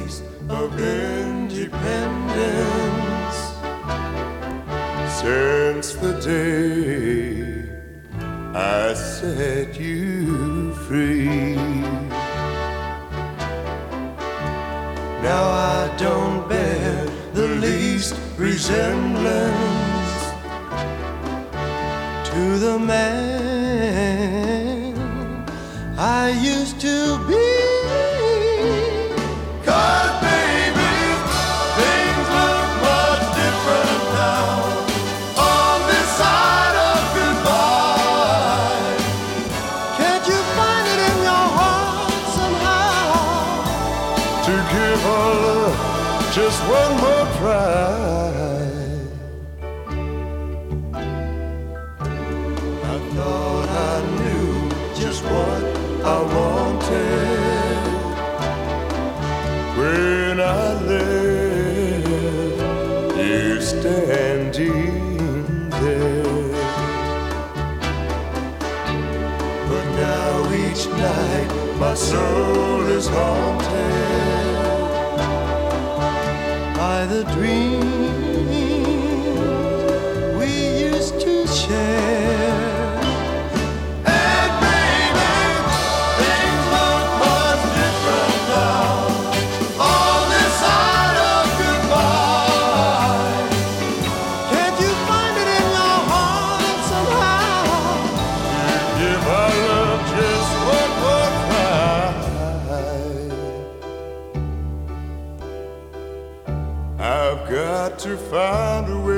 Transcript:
taste of independence since the day I set you free. Now I don't bear the least resemblance to the man I used to be. 'Cause baby, things look much different now on this side of goodbye. Can't you find it in your heart somehow to give our love just one more try? I thought I knew just what I wanted when I left you standing there. But now each night my soul is haunted by the dreams we used to share. And baby, things look much different now on this side of goodbye. Can't you find it in your heart somehow to give our love just one more try? I've got to find a way